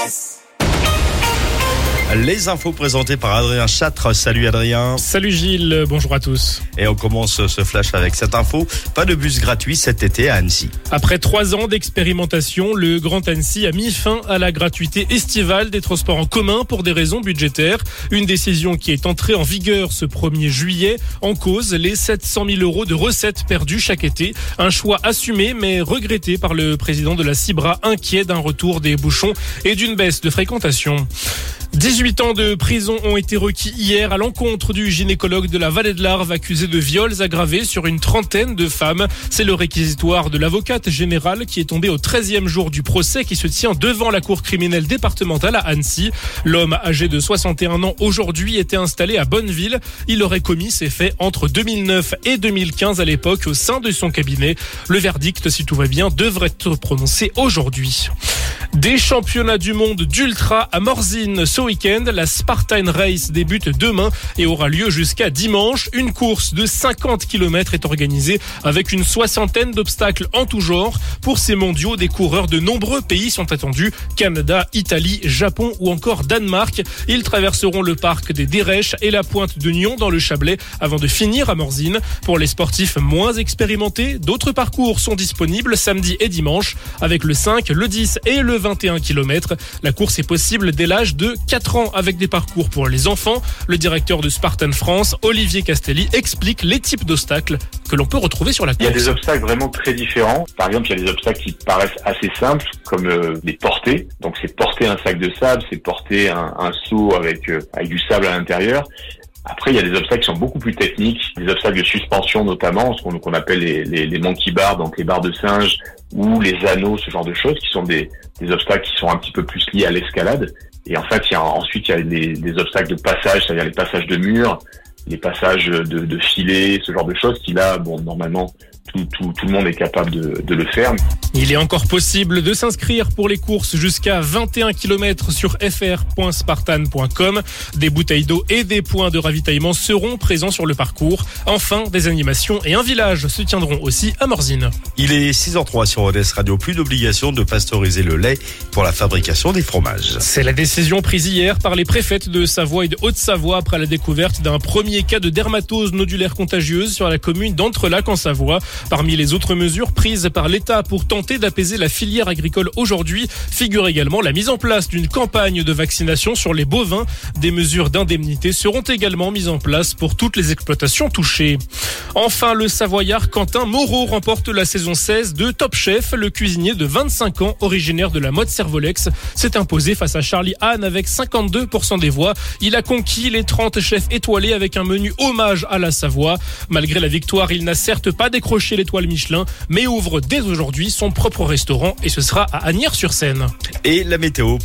RVVS. Les infos présentées par Adrien Chatre. Salut Adrien. Salut Gilles, bonjour à tous. Et on commence ce flash avec cette info. Pas de bus gratuit cet été à Annecy. Après 3 ans d'expérimentation, le Grand Annecy a mis fin à la gratuité estivale des transports en commun pour des raisons budgétaires. Une décision qui est entrée en vigueur ce 1er juillet. En cause, les 700 000 € de recettes perdues chaque été. Un choix assumé mais regretté par le président de la Cibra, inquiet d'un retour des bouchons et d'une baisse de fréquentation. 18 ans de prison ont été requis hier à l'encontre du gynécologue de la Vallée de l'Arve accusé de viols aggravés sur une trentaine de femmes. C'est le réquisitoire de l'avocate générale qui est tombé au 13e jour du procès qui se tient devant la cour criminelle départementale à Annecy. L'homme âgé de 61 ans aujourd'hui était installé à Bonneville. Il aurait commis ces faits entre 2009 et 2015 à l'époque au sein de son cabinet. Le verdict, si tout va bien, devrait être prononcé aujourd'hui. Des championnats du monde d'ultra à Morzine ce week-end. La Spartan Race débute demain et aura lieu jusqu'à dimanche. Une course de 50 km est organisée avec une 60aine d'obstacles en tout genre. Pour ces mondiaux, des coureurs de nombreux pays sont attendus. Canada, Italie, Japon ou encore Danemark. Ils traverseront le parc des Derèches et la pointe de Nyon dans le Chablais avant de finir à Morzine. Pour les sportifs moins expérimentés, d'autres parcours sont disponibles samedi et dimanche avec le 5, le 10 et le 21 km. La course est possible dès l'âge de 4 ans avec des parcours pour les enfants. Le directeur de Spartan France, Olivier Castelli, explique les types d'obstacles que l'on peut retrouver sur la course. Il y a des obstacles vraiment très différents. Par exemple, il y a des obstacles qui paraissent assez simples, comme les portées. Donc c'est porter un sac de sable, c'est porter un seau avec du sable à l'intérieur. Après, il y a des obstacles qui sont beaucoup plus techniques, des obstacles de suspension notamment, ce qu'on appelle les monkey bars, donc les barres de singe ou les anneaux, ce genre de choses, qui sont des obstacles qui sont un petit peu plus liés à l'escalade. Et en fait, ensuite, il y a des obstacles de passage, c'est-à-dire les passages de murs, les passages de filets, ce genre de choses qui là, normalement, tout le monde est capable de le faire. Il est encore possible de s'inscrire pour les courses jusqu'à 21 km sur fr.spartan.com. Des bouteilles d'eau et des points de ravitaillement seront présents sur le parcours. Enfin, des animations et un village se tiendront aussi à Morzine. Il est 6h03 sur ODS Radio. Plus d'obligation de pasteuriser le lait pour la fabrication des fromages. C'est la décision prise hier par les préfètes de Savoie et de Haute-Savoie après la découverte d'un premier cas de dermatose nodulaire contagieuse sur la commune d'Entrelacs en Savoie. Parmi les autres mesures prises par l'État pour tenter d'apaiser la filière agricole aujourd'hui, figure également la mise en place d'une campagne de vaccination sur les bovins. Des mesures d'indemnité seront également mises en place pour toutes les exploitations touchées. Enfin, le Savoyard Quentin Moreau remporte la saison 16 de Top Chef. Le cuisinier de 25 ans, originaire de la Motte Servolex, s'est imposé face à Charlie Hahn avec 52% des voix. Il a conquis les 30 chefs étoilés avec un menu hommage à la Savoie. Malgré la victoire, il n'a certes pas décroché l'étoile Michelin, mais ouvre dès aujourd'hui son propre restaurant et ce sera à Asnières-sur-Seine. Et la météo.